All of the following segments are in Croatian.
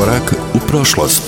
Korak u prošlost.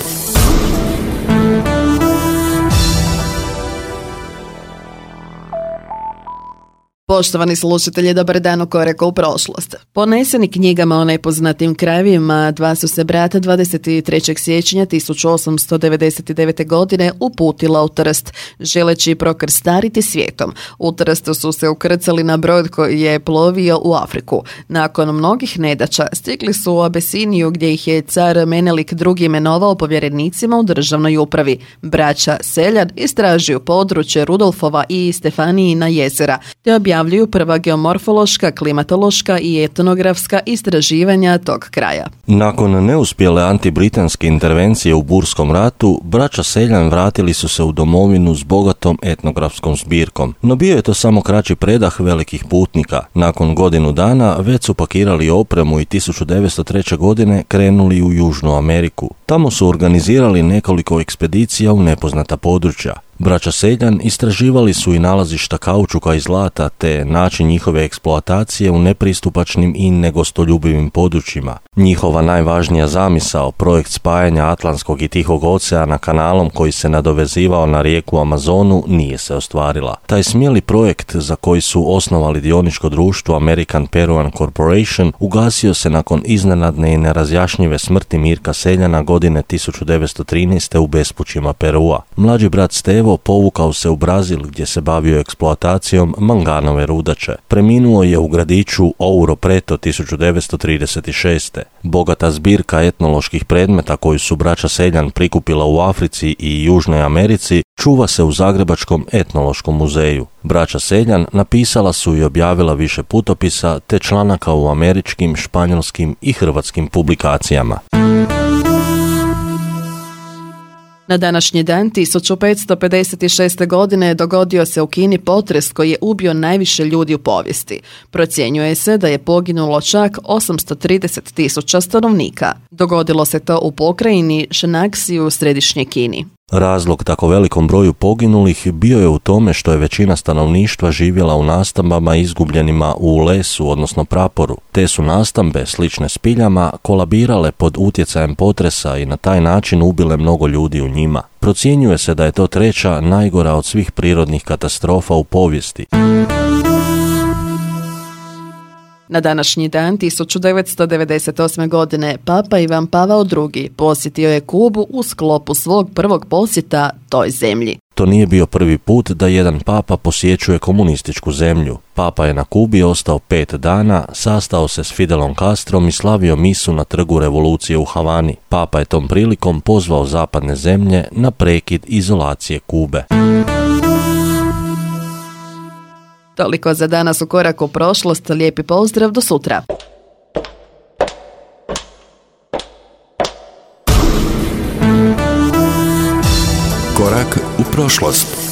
Poštovani slušatelji, dobar dan u Koraku u prošlost. Poneseni knjigama o nepoznatim krajevima, dva su se brata 23. siječnja 1899. godine uputila u Trst, želeći prokrstariti svijetom. U Trstu su se ukrcali na brod koji je plovio u Afriku. Nakon mnogih nedaća stigli su u Abesiniju, gdje ih je car Menelik II. Imenovao povjerenicima u državnoj upravi. Braća Seljan istražuju područje Rudolfova i Stefanijina jezera, te objavljuju prva geomorfološka, klimatološka i etnografska istraživanja tog kraja. Nakon neuspjele antibritanske intervencije u Burskom ratu, braća Seljan vratili su se u domovinu s bogatom etnografskom zbirkom. No bio je to samo kraći predah velikih putnika. Nakon godinu dana već su pakirali opremu i 1903. godine krenuli u Južnu Ameriku. Tamo su organizirali nekoliko ekspedicija u nepoznata područja. Braća Seljan istraživali su i nalazišta kaučuka i zlata te način njihove eksploatacije u nepristupačnim i negostoljubivim područjima. Njihova najvažnija zamisao, projekt spajanja Atlantskog i Tihog oceana kanalom koji se nadovezivao na rijeku Amazonu, nije se ostvarila. Taj smjeli projekt, za koji su osnovali dioničko društvo American Peruvian Corporation, ugasio se nakon iznenadne i nerazjašnjive smrti Mirka Seljana godine 1913. u bespućima Perua. Mlađi brat Stevo povukao se u Brazil, gdje se bavio eksploatacijom manganove rudače. Preminuo je u gradiću Ouro Preto 1936. Bogata zbirka etnoloških predmeta koju su braća Seljan prikupila u Africi i Južnoj Americi čuva se u Zagrebačkom etnološkom muzeju. Braća Seljan napisala su i objavila više putopisa te članaka u američkim, španjolskim i hrvatskim publikacijama. Na današnji dan 1556. godine dogodio se u Kini potres koji je ubio najviše ljudi u povijesti. Procjenjuje se da je poginulo čak 830.000 stanovnika. Dogodilo se to u pokrajini Shaanxi u središnjoj Kini. Razlog tako velikom broju poginulih bio je u tome što je većina stanovništva živjela u nastambama izgubljenima u lesu, odnosno praporu. Te su nastambe, slične spiljama, kolabirale pod utjecajem potresa i na taj način ubile mnogo ljudi u njima. Procjenjuje se da je to treća najgora od svih prirodnih katastrofa u povijesti. Na današnji dan 1998. godine Papa Ivan Pavao II. Posjetio je Kubu u sklopu svog prvog posjeta toj zemlji. To nije bio prvi put da jedan papa posjećuje komunističku zemlju. Papa je na Kubi ostao 5 dana, sastao se s Fidelom Castrom i slavio misu na trgu revolucije u Havani. Papa je tom prilikom pozvao zapadne zemlje na prekid izolacije Kube. Toliko za danas u Koraku u prošlost. Lijepi pozdrav, do sutra. Korak u prošlost.